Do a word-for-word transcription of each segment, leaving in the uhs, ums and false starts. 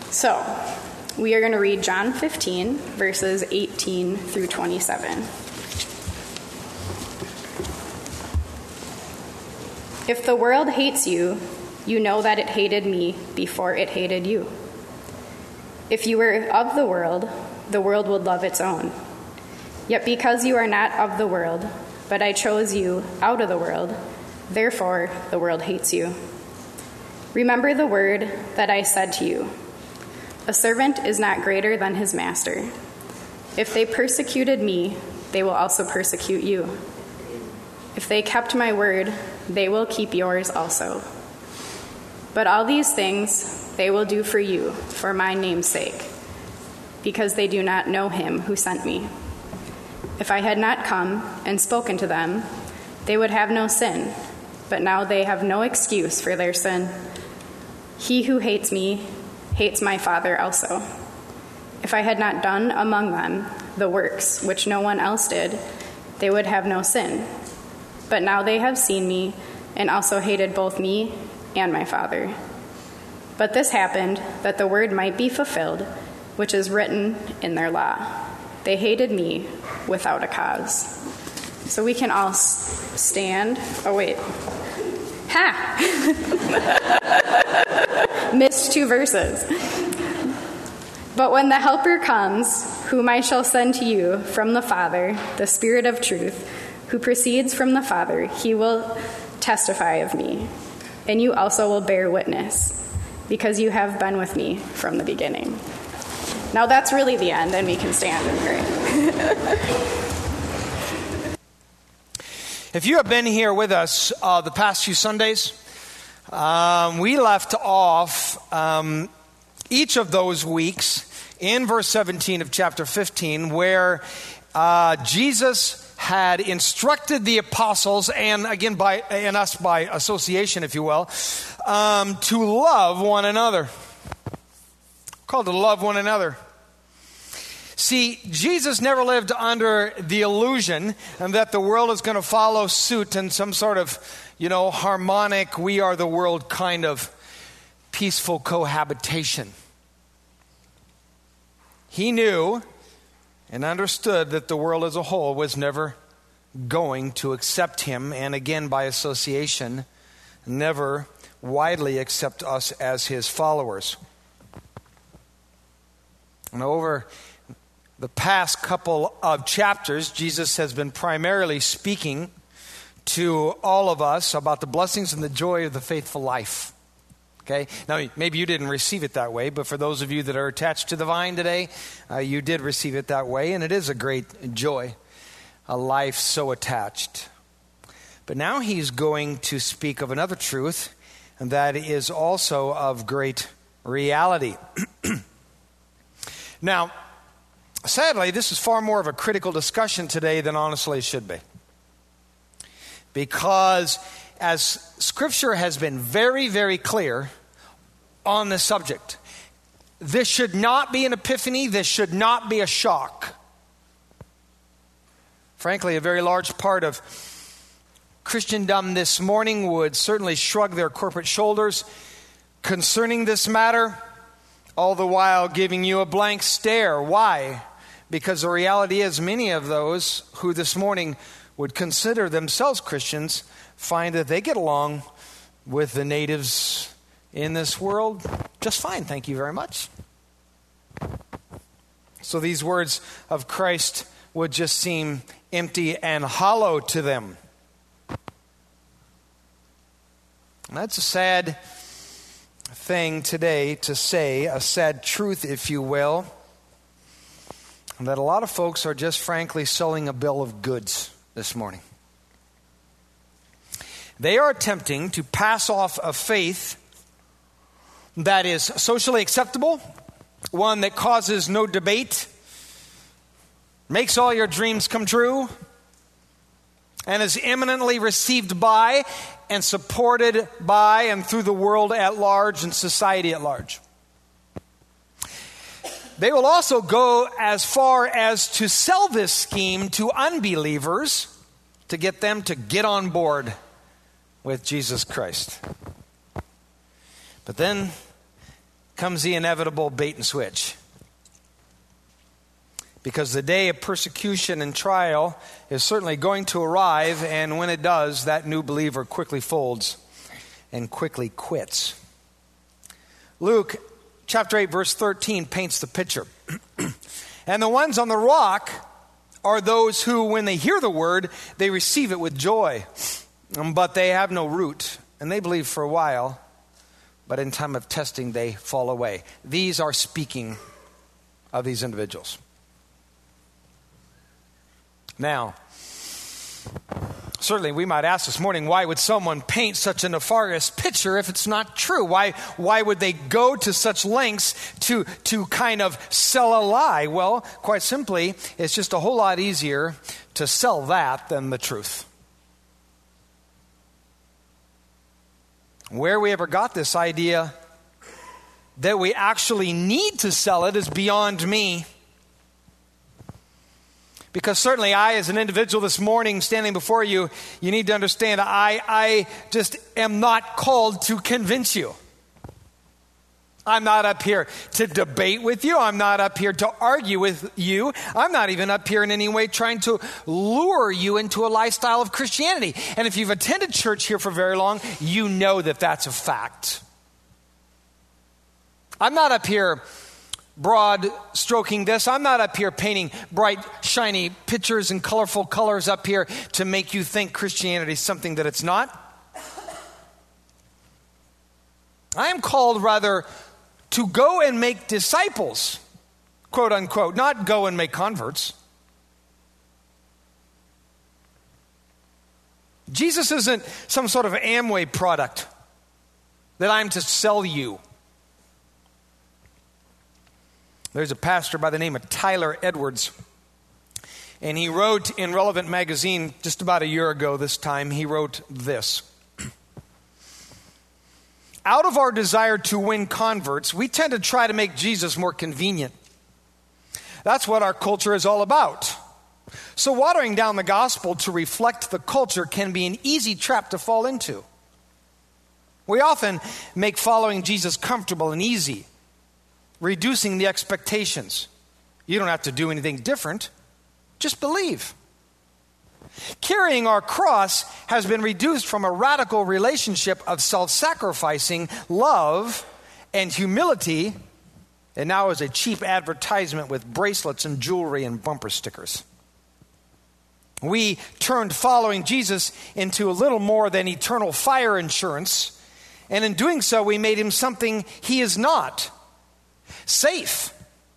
So, we are going to read John fifteen, verses eighteen through twenty-seven. If the world hates you, you know that it hated me before it hated you. If you were of the world, the world would love its own. Yet because you are not of the world, but I chose you out of the world, therefore the world hates you. Remember the word that I said to you. A servant is not greater than his master. If they persecuted me, they will also persecute you. If they kept my word, they will keep yours also. But all these things they will do for you, for my name's sake, because they do not know him who sent me. If I had not come and spoken to them, they would have no sin, but now they have no excuse for their sin. He who hates me hates my Father also. If I had not done among them the works which no one else did, they would have no sin. But now they have seen me and also hated both me and my Father. But this happened that the word might be fulfilled, which is written in their law. They hated me without a cause. So we can all s- stand. Oh, wait. Ha! Missed two verses. But when the Helper comes, whom I shall send to you from the Father, the Spirit of truth, who proceeds from the Father, he will testify of me. And you also will bear witness, because you have been with me from the beginning. Now that's really the end, and we can stand and pray. If you have been here with us uh, the past few Sundays, um, we left off um, each of those weeks in verse seventeen of chapter fifteen, where uh, Jesus had instructed the apostles, and again by and us by association, if you will, um, to love one another. Called to love one another. See, Jesus never lived under the illusion that the world is going to follow suit in some sort of, you know, harmonic, we are the world kind of peaceful cohabitation. He knew and understood that the world as a whole was never going to accept him, and again by association, never widely accept us as his followers. And over the past couple of chapters, Jesus has been primarily speaking to all of us about the blessings and the joy of the faithful life. Okay? Now, maybe you didn't receive it that way, but for those of you that are attached to the vine today, uh, you did receive it that way, and it is a great joy, a life so attached. But now he's going to speak of another truth, and that is also of great reality. Now, sadly, this is far more of a critical discussion today than honestly it should be. Because as Scripture has been very, very clear on this subject, this should not be an epiphany, this should not be a shock. Frankly, a very large part of Christendom this morning would certainly shrug their corporate shoulders concerning this matter, all the while giving you a blank stare. Why? Because the reality is many of those who this morning would consider themselves Christians find that they get along with the natives in this world just fine, thank you very much. So these words of Christ would just seem empty and hollow to them. And that's a sad thing today to say, a sad truth, if you will, that a lot of folks are just frankly selling a bill of goods this morning. They are attempting to pass off a faith that is socially acceptable, one that causes no debate, makes all your dreams come true, and is eminently received by and supported by and through the world at large and society at large. They will also go as far as to sell this scheme to unbelievers to get them to get on board with Jesus Christ. But then comes the inevitable bait and switch. Because the day of persecution and trial is certainly going to arrive, and when it does, that new believer quickly folds and quickly quits. Luke chapter eight, verse thirteen paints the picture. And the ones on the rock are those who, when they hear the word, they receive it with joy. But they have no root, and they believe for a while, but in time of testing they fall away. These are speaking of these individuals. Now, certainly we might ask this morning, why would someone paint such a nefarious picture if it's not true? Why why would they go to such lengths to, to kind of sell a lie? Well, quite simply, it's just a whole lot easier to sell that than the truth. Where we ever got this idea that we actually need to sell it is beyond me. Because certainly I, as an individual this morning standing before you, you need to understand I, I just am not called to convince you. I'm not up here to debate with you. I'm not up here to argue with you. I'm not even up here in any way trying to lure you into a lifestyle of Christianity. And if you've attended church here for very long, you know that that's a fact. I'm not up here broad stroking this. I'm not up here painting bright, shiny pictures and colorful colors up here to make you think Christianity is something that it's not. I am called rather to go and make disciples, quote unquote, not go and make converts. Jesus isn't some sort of Amway product that I'm to sell you. There's a pastor by the name of Tyler Edwards, and he wrote in Relevant Magazine just about a year ago this time, he wrote this. Out of our desire to win converts, we tend to try to make Jesus more convenient. That's what our culture is all about. So watering down the gospel to reflect the culture can be an easy trap to fall into. We often make following Jesus comfortable and easy, reducing the expectations. You don't have to do anything different. Just believe. Carrying our cross has been reduced from a radical relationship of self-sacrificing love and humility, and now is a cheap advertisement with bracelets and jewelry and bumper stickers. We turned following Jesus into a little more than eternal fire insurance, and in doing so, we made him something he is not. Safe.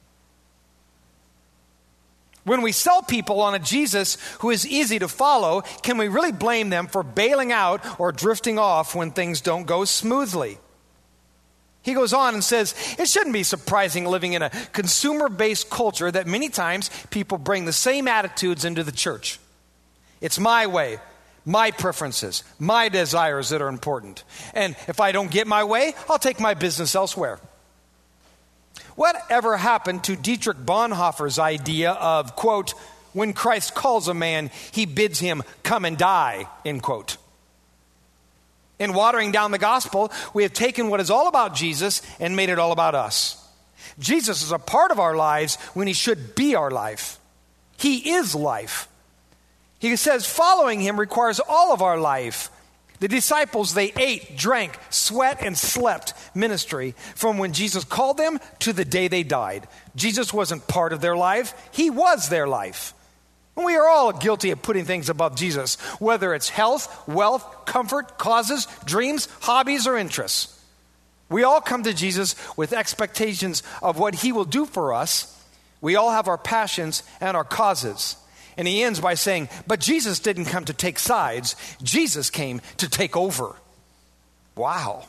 When we sell people on a Jesus who is easy to follow, can we really blame them for bailing out or drifting off when things don't go smoothly? He goes on and says, it shouldn't be surprising living in a consumer-based culture that many times people bring the same attitudes into the church. It's my way, my preferences, my desires that are important. And if I don't get my way, I'll take my business elsewhere. Whatever happened to Dietrich Bonhoeffer's idea of, quote, when Christ calls a man, he bids him come and die, end quote. In watering down the gospel, we have taken what is all about Jesus and made it all about us. Jesus is a part of our lives when he should be our life. He is life. He says following him requires all of our life. The disciples, they ate, drank, sweat, and slept ministry from when Jesus called them to the day they died. Jesus wasn't part of their life. He was their life. And we are all guilty of putting things above Jesus, whether it's health, wealth, comfort, causes, dreams, hobbies, or interests. We all come to Jesus with expectations of what he will do for us. We all have our passions and our causes. And he ends by saying, but Jesus didn't come to take sides. Jesus came to take over. Wow.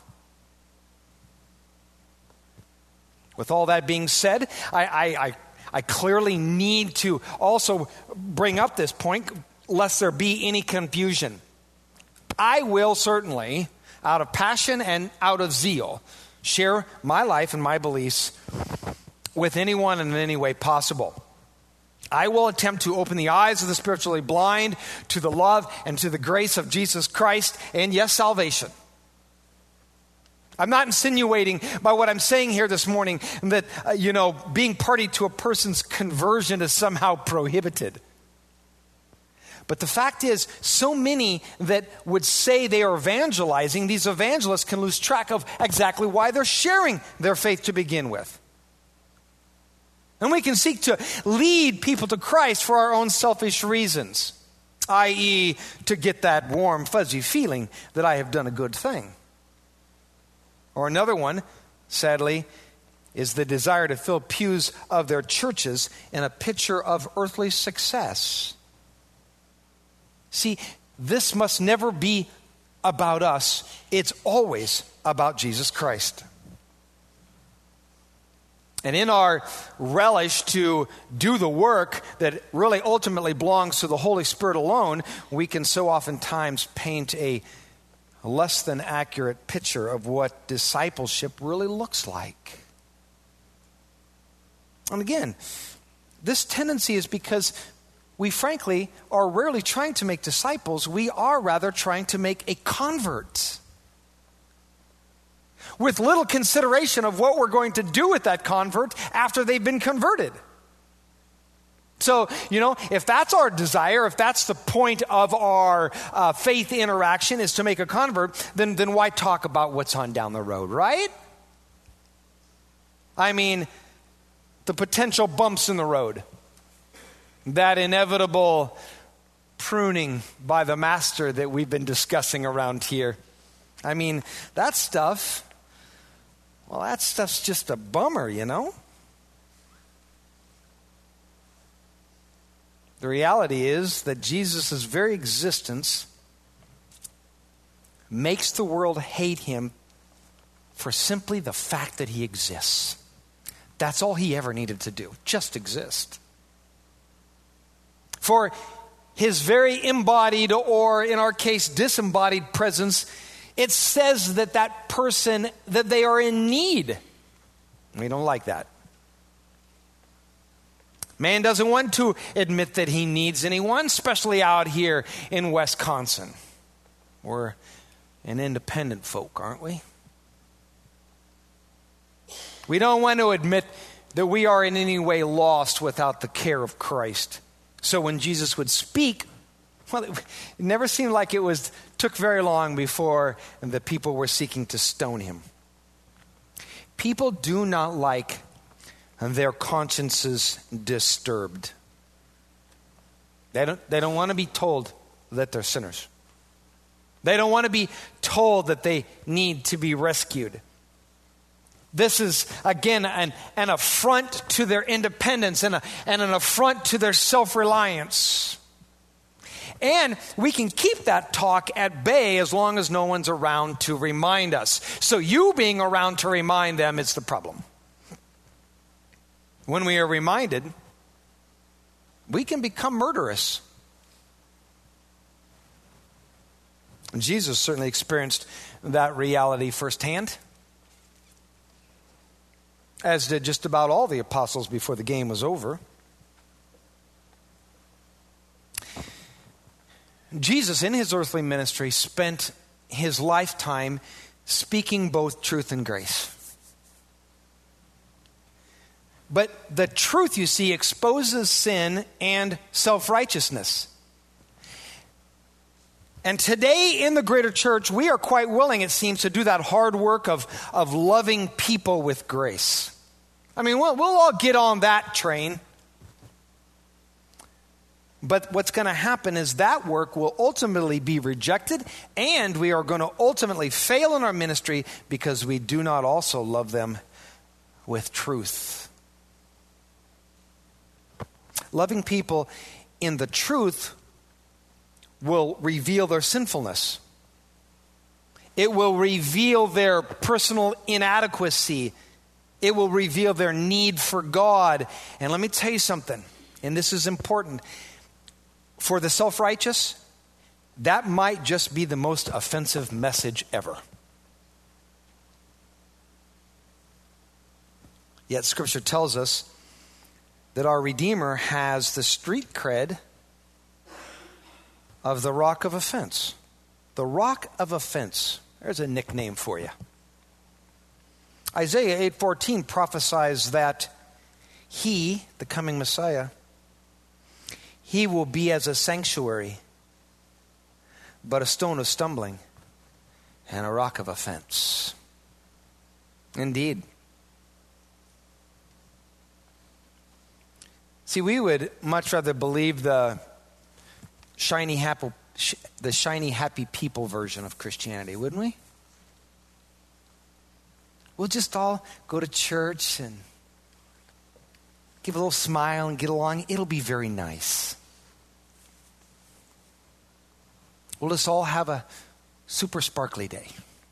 With all that being said, I, I, I, I clearly need to also bring up this point, lest there be any confusion. I will certainly, out of passion and out of zeal, share my life and my beliefs with anyone in any way possible. I will attempt to open the eyes of the spiritually blind to the love and to the grace of Jesus Christ and, yes, salvation. I'm not insinuating by what I'm saying here this morning that, uh, you know, being party to a person's conversion is somehow prohibited. But the fact is, so many that would say they are evangelizing, these evangelists can lose track of exactly why they're sharing their faith to begin with. And we can seek to lead people to Christ for our own selfish reasons, that is to get that warm, fuzzy feeling that I have done a good thing. Or another one, sadly, is the desire to fill pews of their churches in a picture of earthly success. See, this must never be about us. It's always about Jesus Christ. And in our relish to do the work that really ultimately belongs to the Holy Spirit alone, we can so oftentimes paint a less than accurate picture of what discipleship really looks like. And again, this tendency is because we frankly are rarely trying to make disciples. We are rather trying to make a convert, with little consideration of what we're going to do with that convert after they've been converted. So, you know, if that's our desire, if that's the point of our uh, faith interaction is to make a convert, then, then why talk about what's on down the road, right? I mean, the potential bumps in the road, that inevitable pruning by the master that we've been discussing around here. I mean, that stuff, well, that stuff's just a bummer, you know? The reality is that Jesus' very existence makes the world hate him for simply the fact that he exists. That's all he ever needed to do, just exist. For his very embodied, or in our case, disembodied presence, it says that that person, that they are in need. We don't like that. Man doesn't want to admit that he needs anyone, especially out here in Wisconsin. We're an independent folk, aren't we? We don't want to admit that we are in any way lost without the care of Christ. So when Jesus would speak, well, it never seemed like it was took very long before the people were seeking to stone him. People do not like their consciences disturbed. They don't, they don't want to be told that they're sinners. They don't want to be told that they need to be rescued. This is, again, an, an affront to their independence and, a, and an affront to their self-reliance. And we can keep that talk at bay as long as no one's around to remind us. So you being around to remind them is the problem. When we are reminded, we can become murderous. Jesus certainly experienced that reality firsthand, as did just about all the apostles before the game was over. Jesus, in his earthly ministry, spent his lifetime speaking both truth and grace. But the truth, you see, exposes sin and self-righteousness. And today in the greater church, we are quite willing, it seems, to do that hard work of, of loving people with grace. I mean, we'll, we'll all get on that train. But what's going to happen is that work will ultimately be rejected, and we are going to ultimately fail in our ministry because we do not also love them with truth. Loving people in the truth will reveal their sinfulness. It will reveal their personal inadequacy. It will reveal their need for God. And let me tell you something, and this is important. For the self-righteous, that might just be the most offensive message ever. Yet Scripture tells us that our Redeemer has the street cred of the rock of offense. The rock of offense. There's a nickname for you. Isaiah eight fourteen prophesies that he, the coming Messiah, he will be as a sanctuary, but a stone of stumbling and a rock of offense. Indeed. See, we would much rather believe the shiny, happy, the shiny, happy people version of Christianity, wouldn't we? We'll just all go to church and give a little smile and get along. It'll be very nice. We'll just all have a super sparkly day.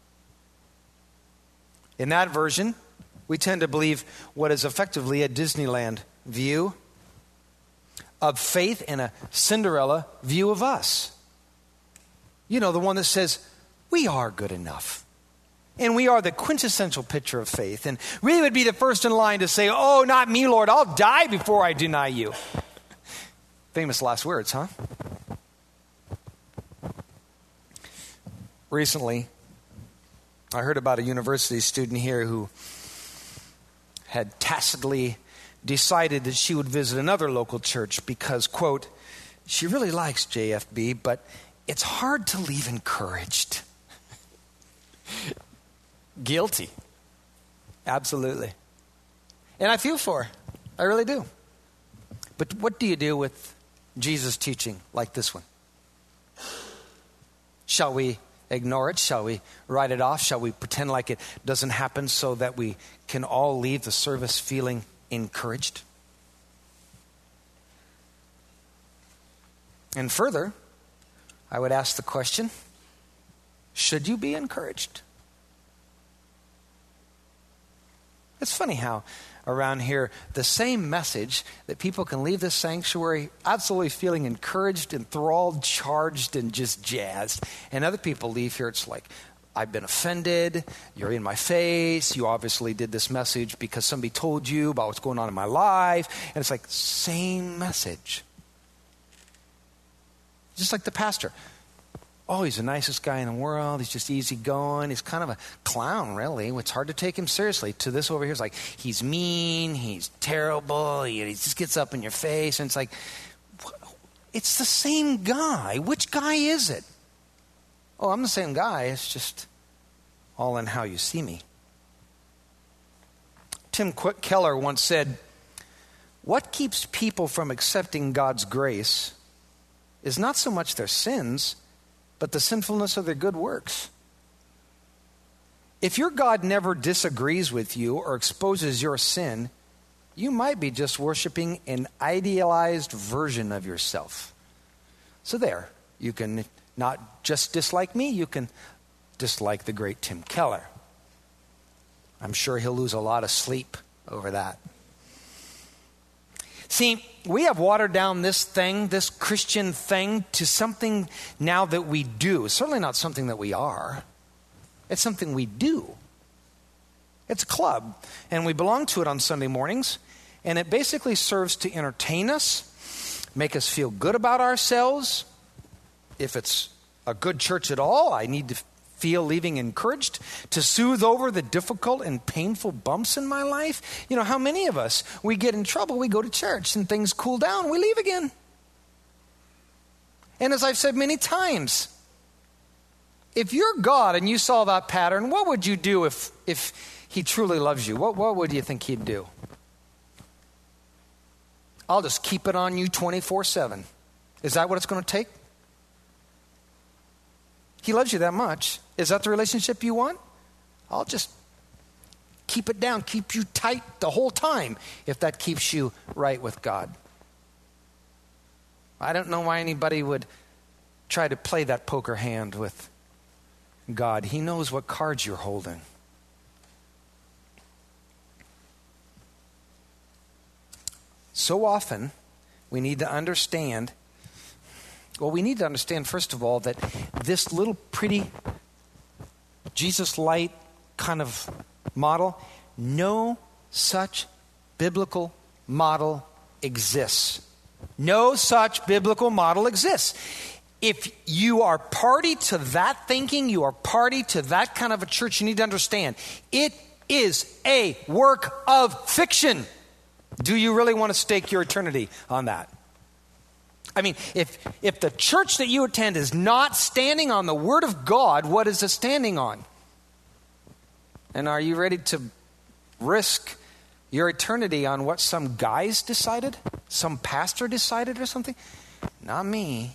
In that version, we tend to believe what is effectively a Disneyland view of faith and a Cinderella view of us. You know, the one that says, we are good enough. And we are the quintessential picture of faith. And we would be the first in line to say, oh, not me, Lord. I'll die before I deny you. Famous last words, huh? Recently, I heard about a university student here who had tacitly decided that she would visit another local church because, quote, she really likes J F B, but it's hard to leave encouraged. Guilty. Absolutely. And I feel for her. I really do. But what do you do with Jesus' teaching like this one? Shall we ignore it? Shall we write it off? Shall we pretend like it doesn't happen so that we can all leave the service feeling encouraged? And further, I would ask the question, should you be encouraged? It's funny how around here, the same message that people can leave this sanctuary absolutely feeling encouraged, enthralled, charged, and just jazzed. And other people leave here, it's like, I've been offended, you're in my face, you obviously did this message because somebody told you about what's going on in my life. And it's like, same message. Just like the pastor. Oh, he's the nicest guy in the world. He's just easygoing. He's kind of a clown, really. It's hard to take him seriously. To this over here, it's like, he's mean, he's terrible, he, he just gets up in your face. And it's like, it's the same guy. Which guy is it? Oh, I'm the same guy. It's just all in how you see me. Tim Keller once said, what keeps people from accepting God's grace is not so much their sins, but the sinfulness of their good works. If your God never disagrees with you or exposes your sin, you might be just worshiping an idealized version of yourself. So there, you can not just dislike me, you can dislike the great Tim Keller. I'm sure he'll lose a lot of sleep over that. See, we have watered down this thing, this Christian thing, to something now that we do. It's certainly not something that we are. It's something we do. It's a club, and we belong to it on Sunday mornings, and it basically serves to entertain us, make us feel good about ourselves. If it's a good church at all, I need to feel leaving encouraged, to soothe over the difficult and painful bumps in my life. You know, how many of us, we get in trouble, we go to church and things cool down, we leave again. And as I've said many times, if you're God and you saw that pattern, what would you do if, if he truly loves you? What, what would you think he'd do? I'll just keep it on you twenty-four seven. Is that what it's going to take? He loves you that much. Is that the relationship you want? I'll just keep it down, keep you tight the whole time if that keeps you right with God. I don't know why anybody would try to play that poker hand with God. He knows what cards you're holding. So often, we need to understand Well, we need to understand, first of all, that this little pretty Jesus light kind of model, no such biblical model exists. No such biblical model exists. If you are party to that thinking, you are party to that kind of a church, you need to understand, it is a work of fiction. Do you really want to stake your eternity on that? I mean, if if the church that you attend is not standing on the Word of God, what is it standing on? And are you ready to risk your eternity on what some guys decided? Some pastor decided or something? Not me.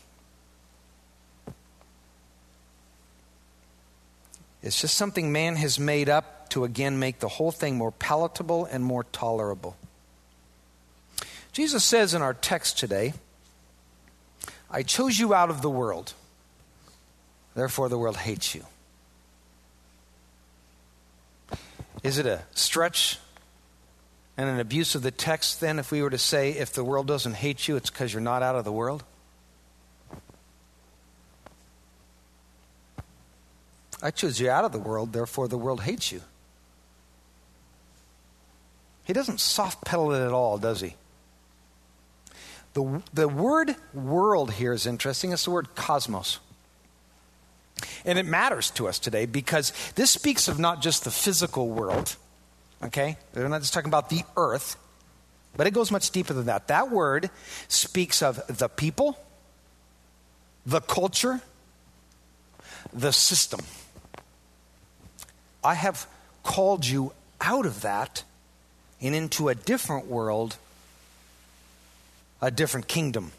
It's just something man has made up to again make the whole thing more palatable and more tolerable. Jesus says in our text today, I chose you out of the world, therefore the world hates you. Is it a stretch and an abuse of the text then if we were to say if the world doesn't hate you, it's because you're not out of the world? I chose you out of the world, therefore the world hates you. He doesn't soft pedal it at all, does he? The, the word world here is interesting. It's the word cosmos. And it matters to us today because this speaks of not just the physical world, okay? We're not just talking about the earth, but it goes much deeper than that. That word speaks of the people, the culture, the system. I have called you out of that and into a different world, a different kingdom.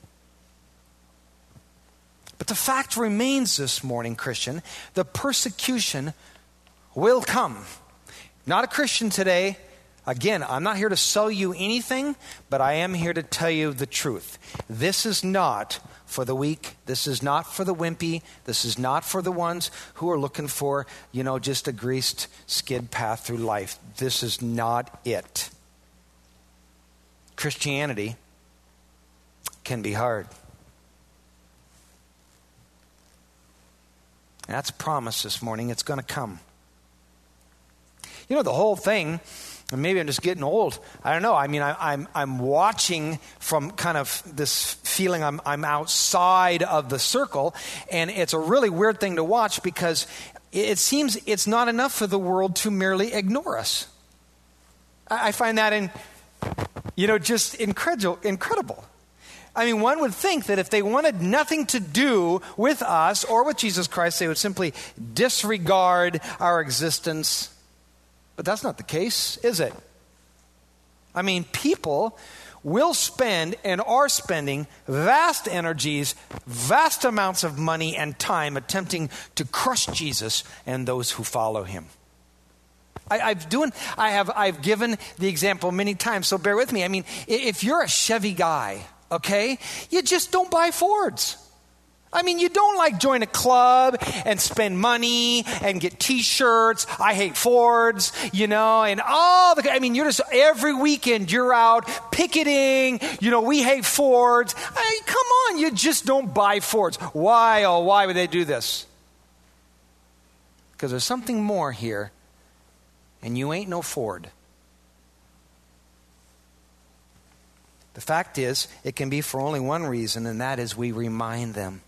But the fact remains this morning, Christian, the persecution will come. Not a Christian today. Again, I'm not here to sell you anything, but I am here to tell you the truth. This is not for the weak. This is not for the wimpy. This is not for the ones who are looking for, you know, just a greased skid path through life. This is not it. Christianity can be hard. And that's a promise this morning. It's going to come. You know, the whole thing, and maybe I'm just getting old. I don't know. I mean, I, I'm I'm watching from kind of this feeling I'm I'm outside of the circle, and it's a really weird thing to watch because it seems it's not enough for the world to merely ignore us. I, I find that in, you know, just incredible. Incredible. I mean, one would think that if they wanted nothing to do with us or with Jesus Christ, they would simply disregard our existence. But that's not the case, is it? I mean, people will spend and are spending vast energies, vast amounts of money and time attempting to crush Jesus and those who follow him. I, I've doing, I have, I've given the example many times, so bear with me. I mean, if you're a Chevy guy, okay, you just don't buy Fords. I mean, you don't like join a club and spend money and get T-shirts. I hate Fords, you know, and all the, I mean, you're just, every weekend you're out picketing, you know, we hate Fords. I mean, come on, you just don't buy Fords. Why, oh, why would they do this? Because there's something more here, and you ain't no Ford. The fact is, it can be for only one reason, and that is we remind them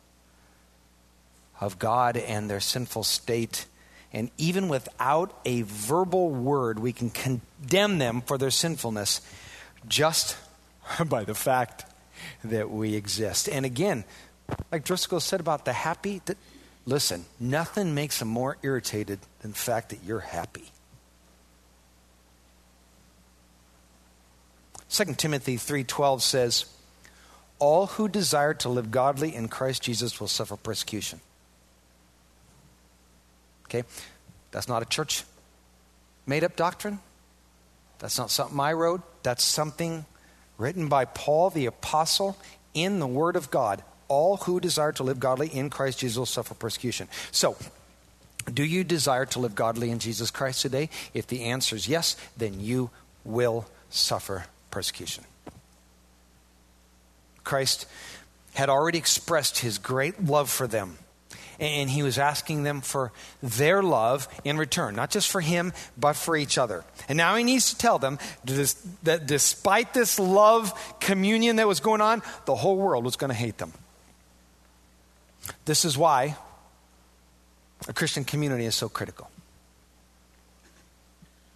of God and their sinful state. And even without a verbal word, we can condemn them for their sinfulness just by the fact that we exist. And again, like Driscoll said about the happy, that, listen, nothing makes them more irritated than the fact that you're happy. Second Timothy three twelve says, all who desire to live godly in Christ Jesus will suffer persecution. Okay, that's not a church made up doctrine. That's not something I wrote. That's something written by Paul the apostle in the Word of God. All who desire to live godly in Christ Jesus will suffer persecution. So, do you desire to live godly in Jesus Christ today? If the answer is yes, then you will suffer persecution. Christ had already expressed his great love for them. And he was asking them for their love in return, not just for him, but for each other. And now he needs to tell them that despite this love communion that was going on, the whole world was going to hate them. This is why a Christian community is so critical.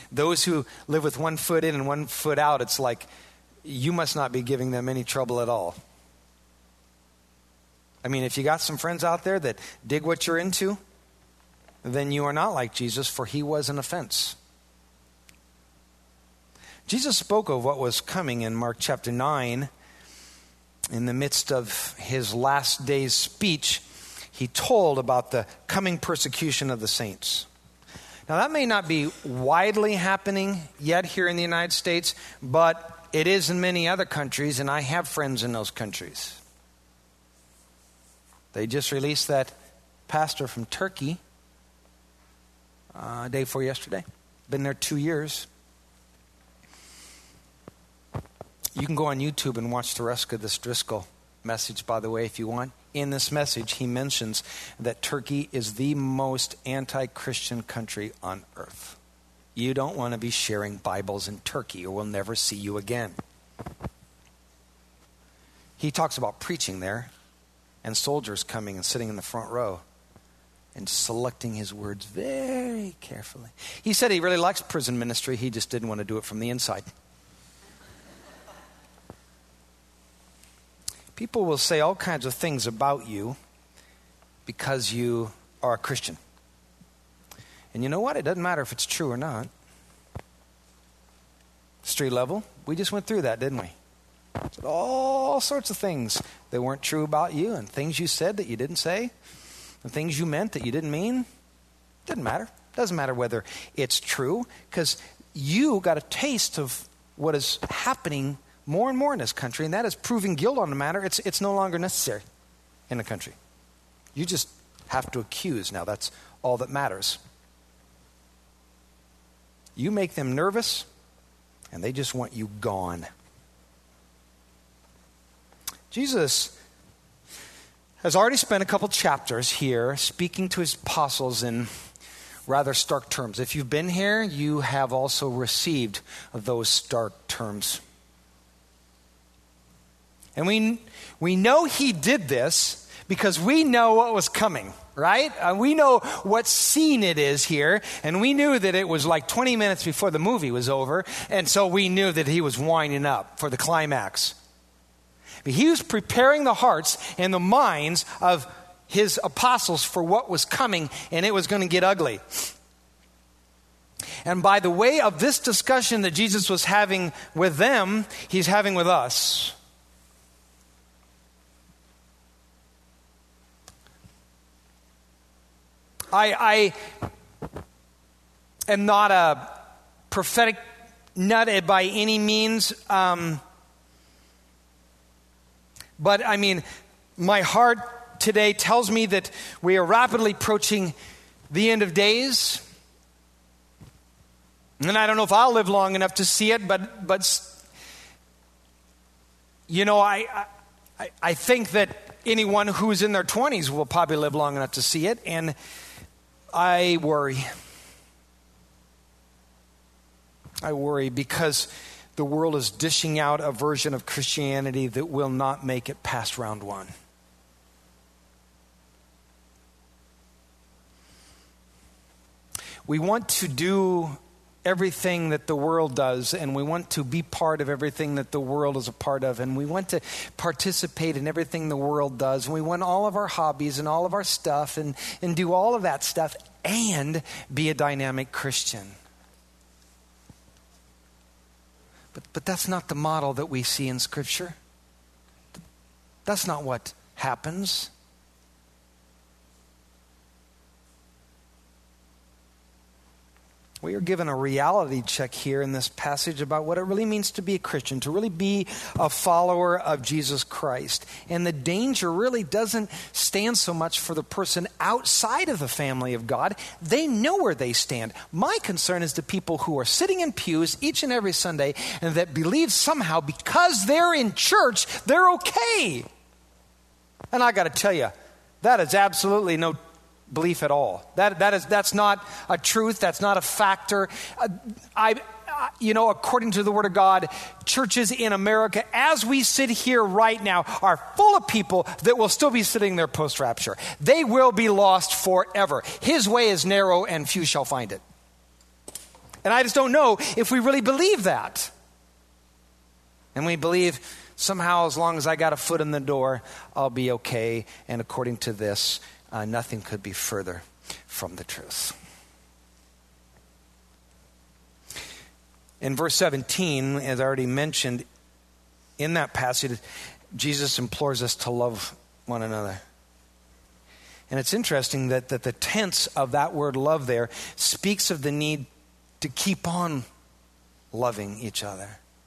Those who live with one foot in and one foot out, it's like you must not be giving them any trouble at all. I mean, if you got some friends out there that dig what you're into, then you are not like Jesus, for he was an offense. Jesus spoke of what was coming in Mark chapter nine. In the midst of his last day's speech, he told about the coming persecution of the saints. Now, that may not be widely happening yet here in the United States, but it is in many other countries, and I have friends in those countries. They just released that pastor from Turkey uh, day before yesterday. Been there two years. You can go on YouTube and watch the rest of this Driscoll message, by the way, if you want. In this message, he mentions that Turkey is the most anti-Christian country on earth. You don't want to be sharing Bibles in Turkey or we'll never see you again. He talks about preaching there and soldiers coming and sitting in the front row and selecting his words very carefully. He said he really likes prison ministry. He just didn't want to do it from the inside. People will say all kinds of things about you because you are a Christian. And you know what? It doesn't matter if it's true or not. Street level, we just went through that, didn't we? Said all sorts of things that weren't true about you, and things you said that you didn't say, and things you meant that you didn't mean. Doesn't matter. Doesn't matter whether it's true, because you got a taste of what is happening more and more in this country, and that is proving guilt on the matter. It's it's no longer necessary in the country. You just have to accuse now. That's all that matters. You make them nervous, and they just want you gone. Jesus has already spent a couple chapters here speaking to his apostles in rather stark terms. If you've been here, you have also received those stark terms. And we we know he did this because we know what was coming, right? Uh, we know what scene it is here, and we knew that it was like twenty minutes before the movie was over, and so we knew that he was winding up for the climax. But he was preparing the hearts and the minds of his apostles for what was coming, and it was going to get ugly. And by the way of this discussion that Jesus was having with them, he's having with us. I, I am not a prophetic nut by any means. Um, but I mean, my heart today tells me that we are rapidly approaching the end of days. And I don't know if I'll live long enough to see it, but, but you know, I, I, I think that anyone who's in their twenties will probably live long enough to see it. And I worry. I worry because the world is dishing out a version of Christianity that will not make it past round one. We want to do everything that the world does, and we want to be part of everything that the world is a part of, and we want to participate in everything the world does, and we want all of our hobbies and all of our stuff and, and do all of that stuff and be a dynamic Christian. But, but that's not the model that we see in Scripture. That's not what happens. We are given a reality check here in this passage about what it really means to be a Christian, to really be a follower of Jesus Christ. And the danger really doesn't stand so much for the person outside of the family of God. They know where they stand. My concern is the people who are sitting in pews each and every Sunday and that believe somehow because they're in church, they're okay. And I got to tell you, that is absolutely no belief at all. That that is that's not a truth. That's not a factor. Uh, I, uh, you know, according to the Word of God, churches in America, as we sit here right now, are full of people that will still be sitting there post-rapture. They will be lost forever. His way is narrow, and few shall find it. And I just don't know if we really believe that. And we believe somehow as long as I got a foot in the door, I'll be okay. And according to this, uh, nothing could be further from the truth. In verse seventeen, as I already mentioned, in that passage, Jesus implores us to love one another. And it's interesting that, that the tense of that word love there speaks of the need to keep on loving each other.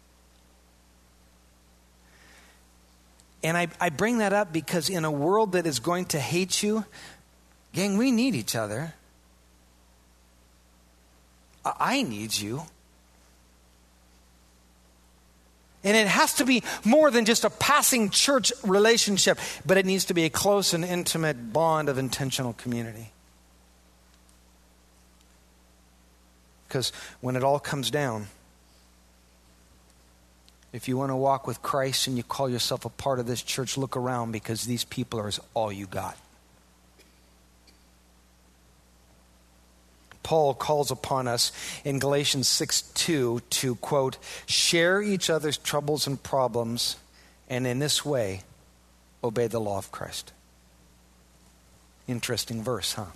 And I, I bring that up because in a world that is going to hate you, gang, we need each other. I, I need you. And it has to be more than just a passing church relationship, but it needs to be a close and intimate bond of intentional community. Because when it all comes down, if you want to walk with Christ and you call yourself a part of this church, look around, because these people are all you got. Paul calls upon us in Galatians six two to, quote, share each other's troubles and problems, and in this way, obey the law of Christ. Interesting verse, huh?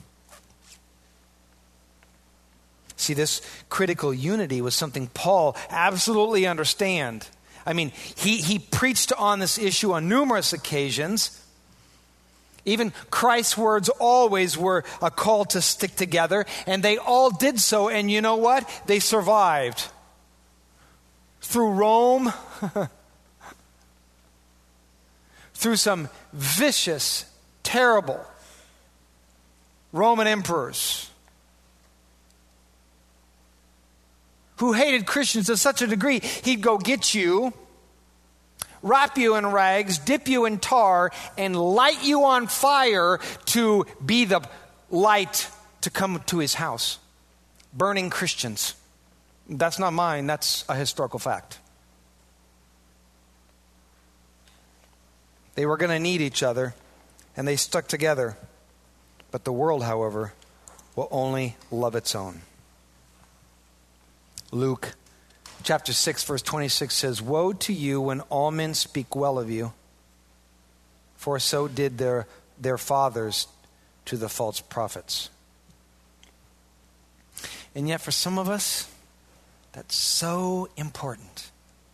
See, this critical unity was something Paul absolutely understand. I mean, he, he preached on this issue on numerous occasions. Even Christ's words always were a call to stick together, and they all did so, and you know what? They survived. Through Rome, through some vicious, terrible Roman emperors who hated Christians to such a degree, he'd go get you, wrap you in rags, dip you in tar, and light you on fire to be the light to come to his house. Burning Christians. That's not mine, that's a historical fact. They were going to need each other, and they stuck together. But the world, however, will only love its own. Luke chapter six, verse twenty-six says, woe to you when all men speak well of you, for so did their, their fathers to the false prophets. And yet for some of us, that's so important.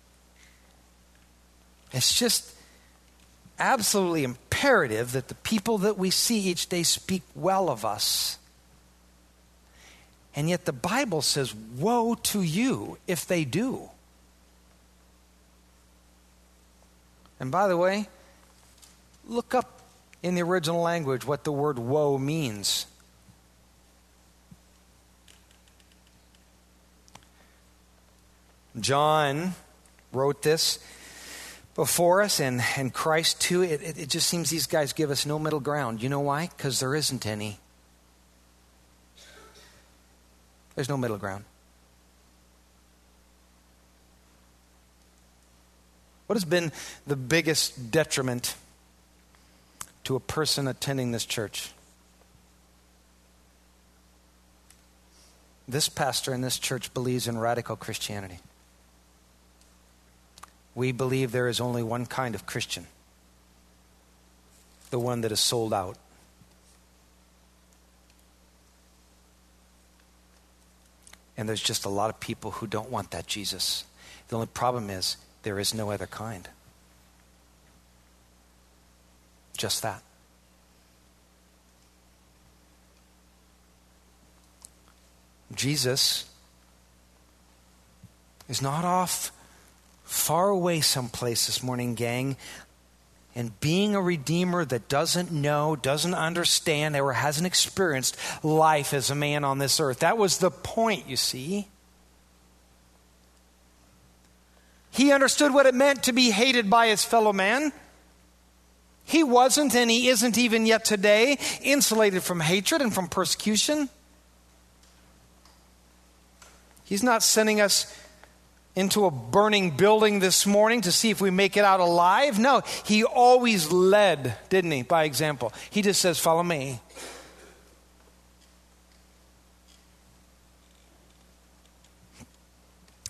It's just absolutely imperative that the people that we see each day speak well of us. And yet the Bible says, woe to you if they do. And by the way, look up in the original language what the word woe means. John wrote this before us, and, and Christ too. It, it, it just seems these guys give us no middle ground. You know why? Because there isn't any. There's no middle ground. What has been the biggest detriment to a person attending this church? This pastor in this church believes in radical Christianity. We believe there is only one kind of Christian, the one that is sold out. And there's just a lot of people who don't want that Jesus. The only problem is there is no other kind. Just that. Jesus is not off far away someplace this morning, gang. And being a redeemer that doesn't know, doesn't understand, or hasn't experienced life as a man on this earth. That was the point, you see. He understood what it meant to be hated by his fellow man. He wasn't, and he isn't even yet today, insulated from hatred and from persecution. He's not sending us into a burning building this morning to see if we make it out alive. No, he always led, didn't he, by example. He just says, follow me.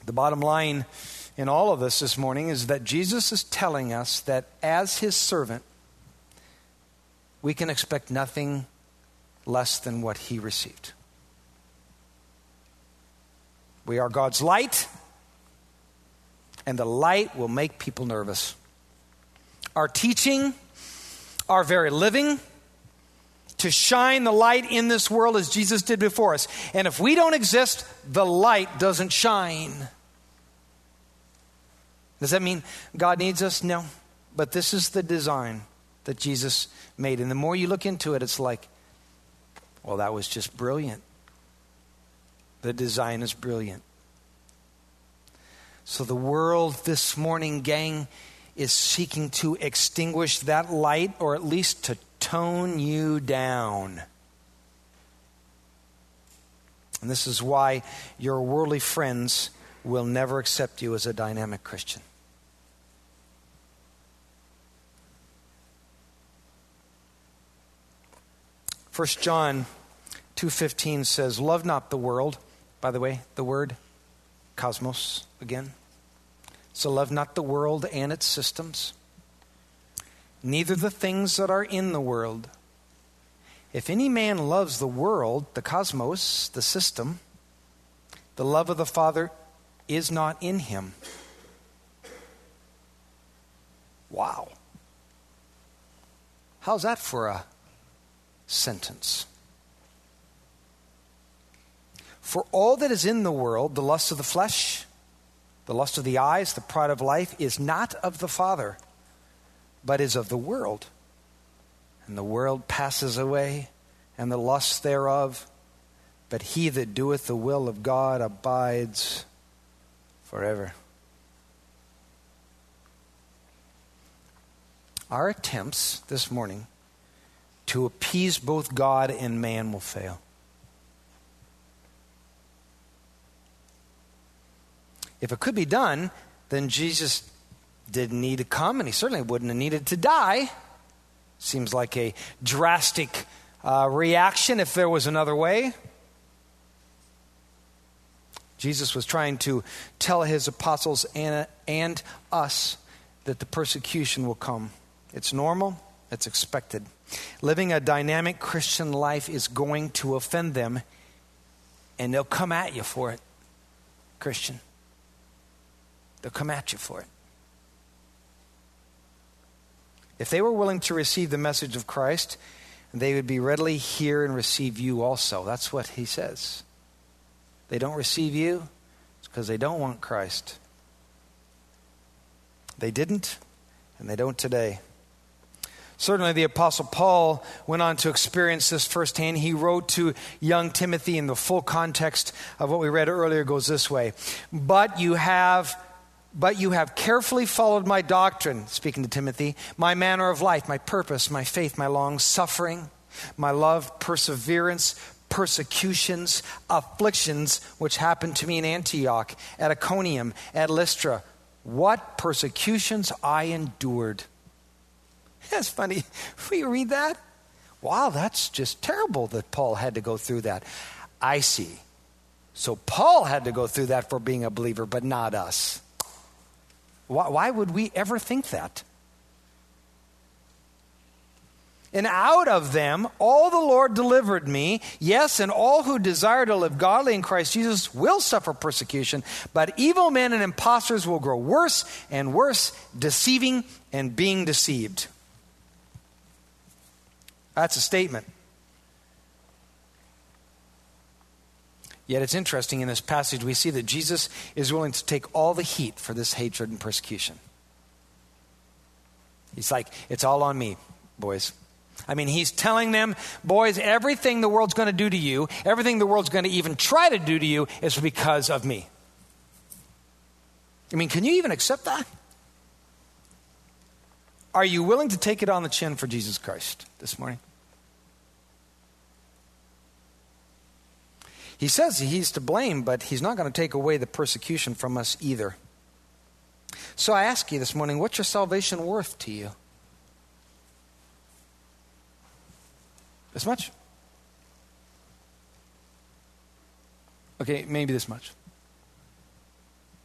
The bottom line in all of this this morning is that Jesus is telling us that as his servant, we can expect nothing less than what he received. We are God's light, and the light will make people nervous. Our teaching, our very living, to shine the light in this world as Jesus did before us. And if we don't exist, the light doesn't shine. Does that mean God needs us? No. But this is the design that Jesus made. And the more you look into it, it's like, well, that was just brilliant. The design is brilliant. So the world this morning, gang, is seeking to extinguish that light, or at least to tone you down. And this is why your worldly friends will never accept you as a dynamic Christian. First John two fifteen says, love not the world. By the way, the word cosmos again. So love not the world and its systems, neither the things that are in the world. If any man loves the world, the cosmos, the system, the love of the Father is not in him. Wow. How's that for a sentence? For all that is in the world, the lust of the flesh, the lust of the eyes, the pride of life, is not of the Father, but is of the world. And the world passes away, and the lust thereof, but he that doeth the will of God abides forever. Our attempts this morning to appease both God and man will fail. If it could be done, then Jesus didn't need to come, and he certainly wouldn't have needed to die. Seems like a drastic uh, reaction if there was another way. Jesus was trying to tell his apostles and, and us that the persecution will come. It's normal. It's expected. Living a dynamic Christian life is going to offend them, and they'll come at you for it, Christian. They'll come at you for it. If they were willing to receive the message of Christ, they would be readily hear and receive you also. That's what he says. They don't receive you, it's because they don't want Christ. They didn't, and they don't today. Certainly the Apostle Paul went on to experience this firsthand. He wrote to young Timothy, in the full context of what we read earlier goes this way. But you have... But you have carefully followed my doctrine, speaking to Timothy, my manner of life, my purpose, my faith, my long suffering, my love, perseverance, persecutions, afflictions, which happened to me in Antioch, at Iconium, at Lystra. What persecutions I endured. That's funny. We read that. Wow, that's just terrible that Paul had to go through that. I see. So Paul had to go through that for being a believer, but not us. Why, why would we ever think that? And out of them, all the Lord delivered me. Yes, and all who desire to live godly in Christ Jesus will suffer persecution. But evil men and impostors will grow worse and worse, deceiving and being deceived. That's a statement. Yet it's interesting, in this passage we see that Jesus is willing to take all the heat for this hatred and persecution. He's like, it's all on me, boys. I mean, he's telling them, boys, everything the world's going to do to you, everything the world's going to even try to do to you is because of me. I mean, can you even accept that? Are you willing to take it on the chin for Jesus Christ this morning? He says he's to blame, but he's not going to take away the persecution from us either. So I ask you this morning, what's your salvation worth to you? This much? Okay, maybe this much.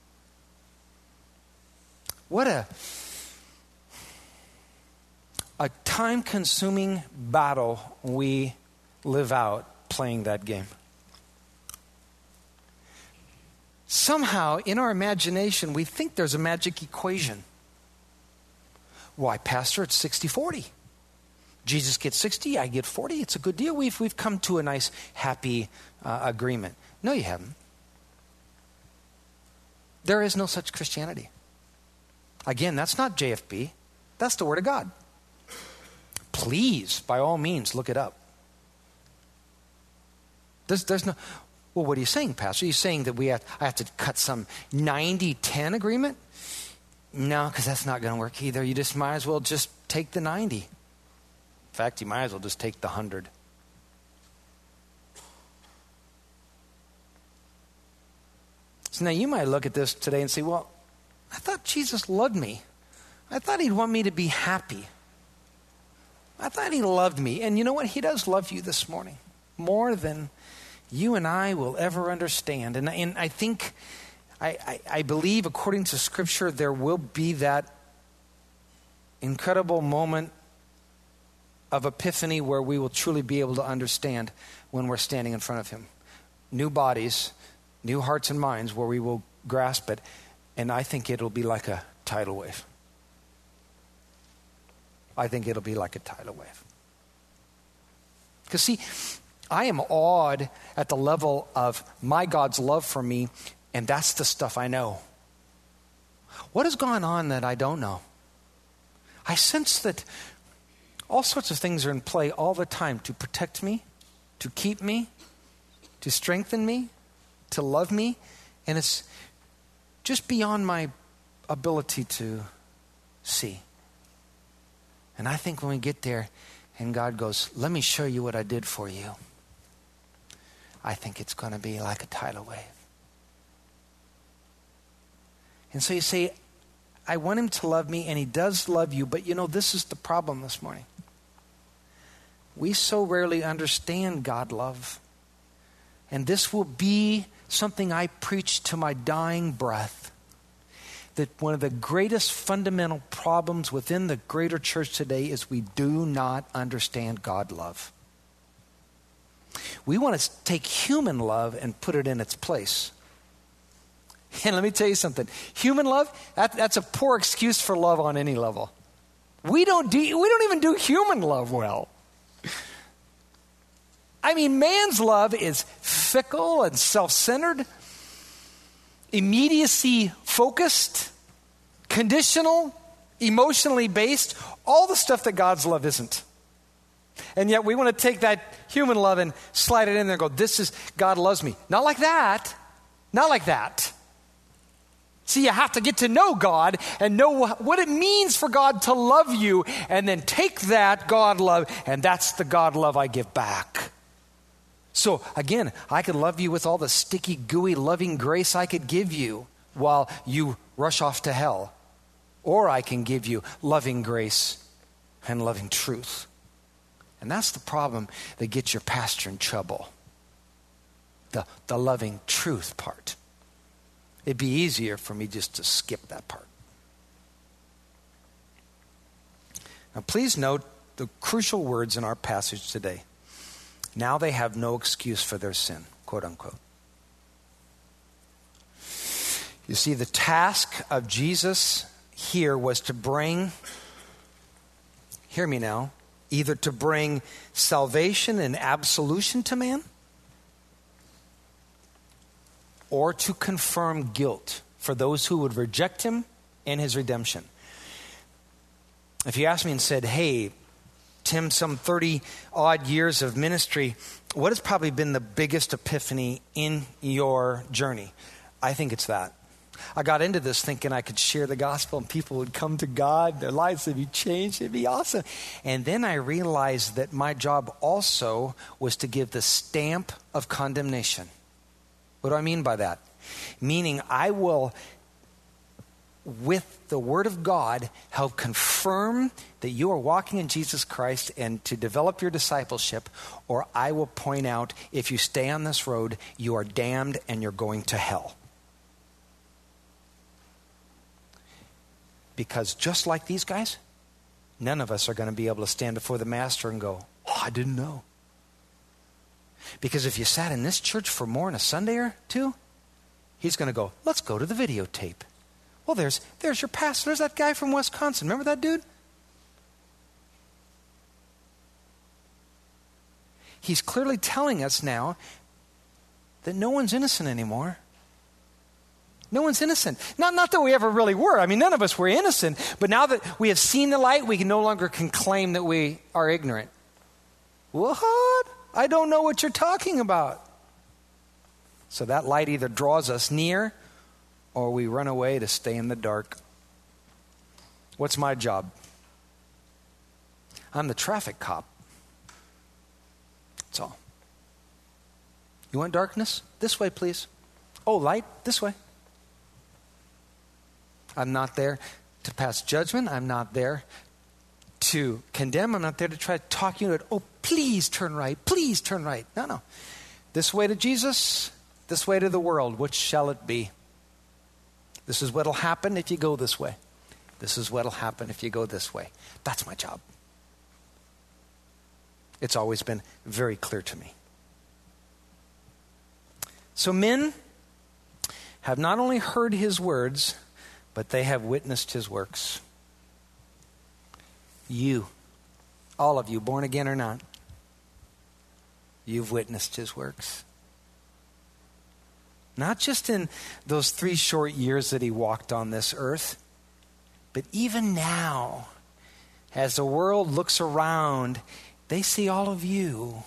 What a, a time-consuming battle we live out playing that game. Somehow, in our imagination, we think there's a magic equation. Why, Pastor, it's sixty forty. Jesus gets sixty, I get forty. It's a good deal. We've, we've come to a nice, happy uh, agreement. No, you haven't. There is no such Christianity. Again, that's not J F B. That's the Word of God. Please, by all means, look it up. There's, there's no... Well, what are you saying, Pastor? Are you saying that we have, I have to cut some ninety ten agreement? No, because that's not going to work either. You just might as well just take the ninety. In fact, you might as well just take the one hundred. So now you might look at this today and say, well, I thought Jesus loved me. I thought he'd want me to be happy. I thought he loved me. And you know what? He does love you this morning more than you and I will ever understand. And, and I think, I, I, I believe according to Scripture, there will be that incredible moment of epiphany where we will truly be able to understand when we're standing in front of him. New bodies, new hearts and minds where we will grasp it. And I think it'll be like a tidal wave. I think it'll be like a tidal wave. Because see, I am awed at the level of my God's love for me, and that's the stuff I know. What has gone on that I don't know? I sense that all sorts of things are in play all the time to protect me, to keep me, to strengthen me, to love me, and it's just beyond my ability to see. And I think when we get there and God goes, let me show you what I did for you, I think it's going to be like a tidal wave. And so you say, I want him to love me, and he does love you, but you know, this is the problem this morning. We so rarely understand God love. And this will be something I preach to my dying breath. That one of the greatest fundamental problems within the greater church today is we do not understand God love. We want to take human love and put it in its place. And let me tell you something. Human love, that, that's a poor excuse for love on any level. We don't, de- we don't even do human love well. I mean, man's love is fickle and self-centered, immediacy focused, conditional, emotionally based, all the stuff that God's love isn't. And yet we want to take that human love and slide it in there and go, this is, God loves me. Not like that. Not like that. See, you have to get to know God and know what it means for God to love you, and then take that God love, and that's the God love I give back. So again, I could love you with all the sticky, gooey, loving grace I could give you while you rush off to hell. Or I can give you loving grace and loving truth. And that's the problem that gets your pastor in trouble. The, the loving truth part. It'd be easier for me just to skip that part. Now please note the crucial words in our passage today. Now they have no excuse for their sin, quote unquote. You see, the task of Jesus here was to bring, hear me now, either to bring salvation and absolution to man, or to confirm guilt for those who would reject him and his redemption. If you asked me and said, hey, Tim, some thirty odd years of ministry, what has probably been the biggest epiphany in your journey? I think it's that. I got into this thinking I could share the gospel and people would come to God, their lives would be changed, it'd be awesome. And then I realized that my job also was to give the stamp of condemnation. What do I mean by that? Meaning I will, with the Word of God, help confirm that you are walking in Jesus Christ and to develop your discipleship, or I will point out, if you stay on this road, you are damned and you're going to hell. Because just like these guys, none of us are going to be able to stand before the master and go, oh, I didn't know. Because if you sat in this church for more than a Sunday or two, he's going to go, let's go to the videotape. Well, there's there's your pastor. There's that guy from Wisconsin. Remember that dude? He's clearly telling us now that no one's innocent anymore. No one's innocent. Not, not that we ever really were. I mean, none of us were innocent. But now that we have seen the light, we can no longer can claim that we are ignorant. What? I don't know what you're talking about. So that light either draws us near or we run away to stay in the dark. What's my job? I'm the traffic cop. That's all. You want darkness? This way, please. Oh, light? This way. I'm not there to pass judgment. I'm not there to condemn. I'm not there to try to talk you into it. Oh, please turn right. Please turn right. No, no. This way to Jesus, this way to the world. Which shall it be? This is what'll happen if you go this way. This is what'll happen if you go this way. That's my job. It's always been very clear to me. So men have not only heard his words, but they have witnessed his works. You, all of you, born again or not, you've witnessed his works. Not just in those three short years that he walked on this earth, but even now, as the world looks around, they see all of you.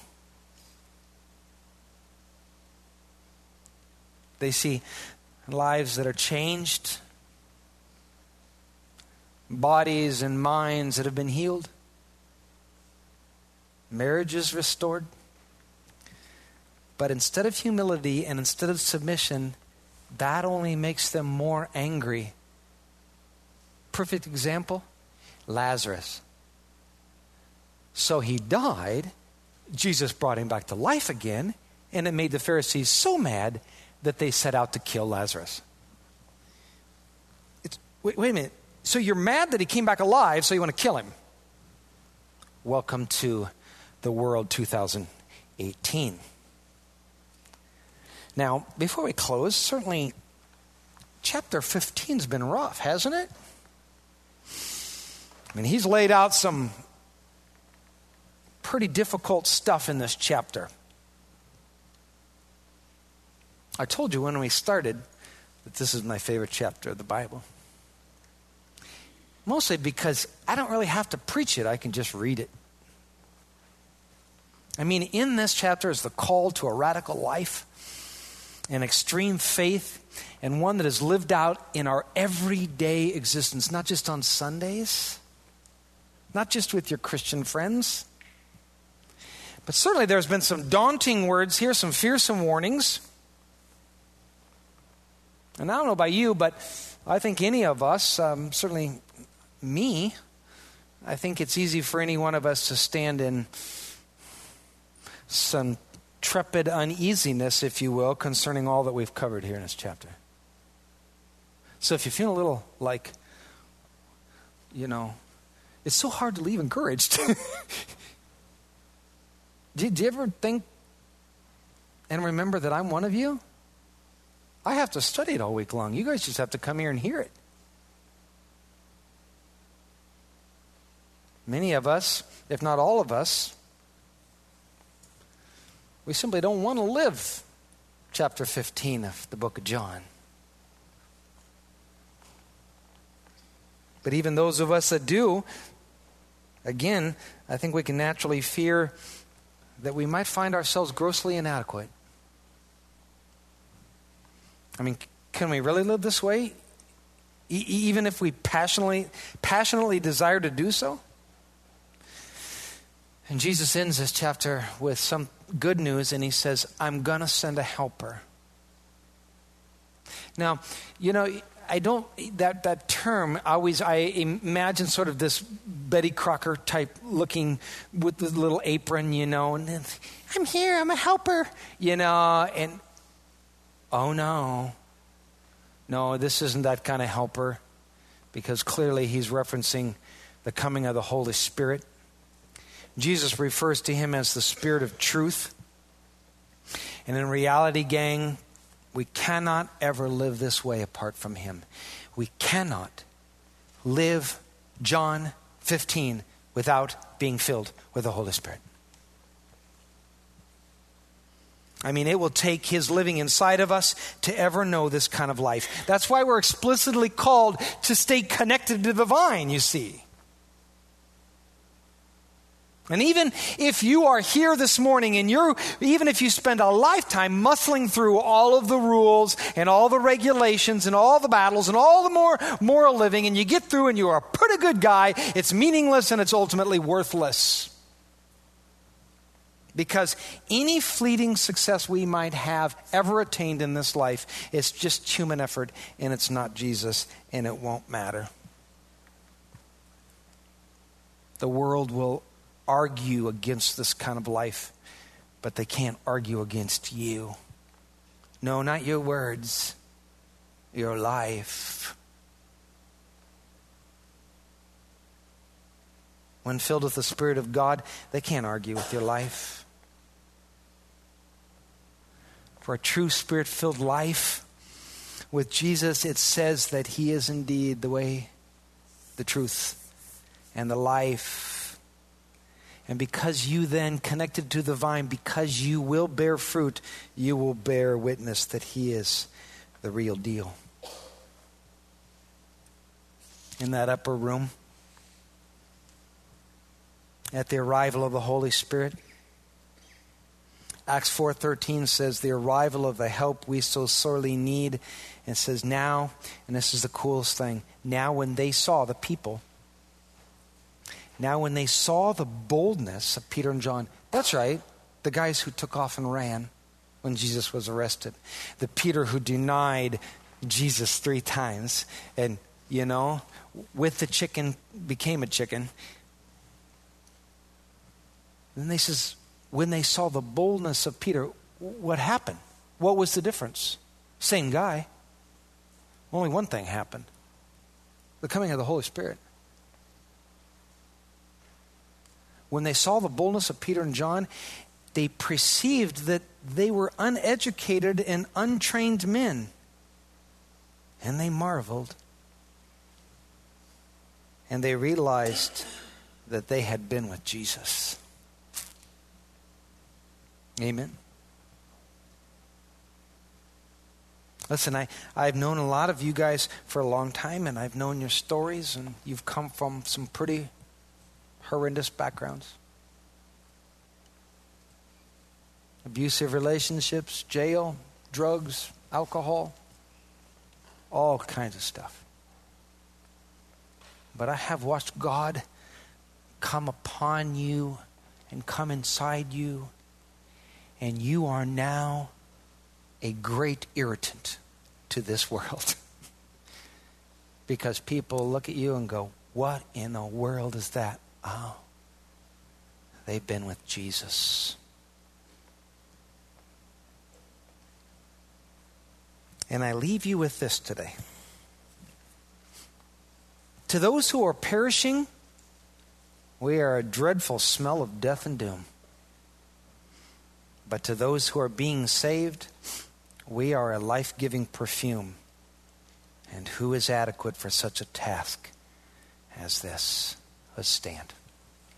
They see lives that are changed, bodies and minds that have been healed, marriages restored. But instead of humility and instead of submission, that only makes them more angry. Perfect example, Lazarus. So he died, Jesus brought him back to life again, and it made the Pharisees so mad that they set out to kill Lazarus. It's, wait, wait a minute. So you're mad that he came back alive, so you want to kill him. Welcome to the world two thousand eighteen. Now, before we close, certainly chapter fifteen has been rough, hasn't it? I mean, he's laid out some pretty difficult stuff in this chapter. I told you when we started that this is my favorite chapter of the Bible. Mostly because I don't really have to preach it. I can just read it. I mean, in this chapter is the call to a radical life, an extreme faith, and one that is lived out in our everyday existence, not just on Sundays, not just with your Christian friends. But certainly there's been some daunting words here, some fearsome warnings. And I don't know about you, but I think any of us, um, certainly me, I think it's easy for any one of us to stand in some trepid uneasiness, if you will, concerning all that we've covered here in this chapter. So if you feel a little like, you know, it's so hard to leave encouraged. Did you ever think and remember that I'm one of you? I have to study it all week long. You guys just have to come here and hear it. Many of us, if not all of us, we simply don't want to live chapter fifteen of the book of John. But even those of us that do, again, I think we can naturally fear that we might find ourselves grossly inadequate. I mean, can we really live this way? E- even if we passionately, passionately desire to do so? And Jesus ends this chapter with some good news, and he says, I'm going to send a helper. Now, you know, I don't, that, that term, always, I imagine sort of this Betty Crocker type looking with the little apron, you know, and then, I'm here, I'm a helper, you know, and oh no, no, this isn't that kind of helper. because clearly he's referencing the coming of the Holy Spirit. Jesus refers to him as the Spirit of truth. And in reality, gang, we cannot ever live this way apart from him. We cannot live John fifteen without being filled with the Holy Spirit. I mean, it will take his living inside of us to ever know this kind of life. That's why we're explicitly called to stay connected to the vine, you see. And even if you are here this morning and you're, even if you spend a lifetime muscling through all of the rules and all the regulations and all the battles and all the more moral living, and you get through and you're a pretty good guy, it's meaningless and it's ultimately worthless. Because any fleeting success we might have ever attained in this life is just human effort, and it's not Jesus, and it won't matter. The world will argue against this kind of life, but they can't argue against you. No, not your words, your life. When filled with the Spirit of God, they can't argue with your life. For a true Spirit-filled life with Jesus, it says that he is indeed the way, the truth, and the life. And because you then connected to the vine, because you will bear fruit, you will bear witness that he is the real deal. In that upper room, at the arrival of the Holy Spirit, Acts four thirteen says the arrival of the help we so sorely need. And it says now, and this is the coolest thing, now when they saw the people, now when they saw the boldness of Peter and John, that's right, the guys who took off and ran when Jesus was arrested, the Peter who denied Jesus three times and, you know, with the chicken became a chicken. Then they says, when they saw the boldness of Peter, what happened? What was the difference? Same guy. Only one thing happened. The coming of the Holy Spirit. When they saw the boldness of Peter and John, they perceived that they were uneducated and untrained men. And they marveled. And they realized that they had been with Jesus. Amen. Listen, I, I've known a lot of you guys for a long time, and I've known your stories, and you've come from some pretty horrendous backgrounds. Abusive relationships, jail, drugs, alcohol, all kinds of stuff. But I have watched God come upon you and come inside you, and you are now a great irritant to this world. Because people look at you and go, what in the world is that? Oh, they've been with Jesus. And I leave you with this today. To those who are perishing, we are a dreadful smell of death and doom. But to those who are being saved, we are a life-giving perfume. And who is adequate for such a task as this? Let's stand.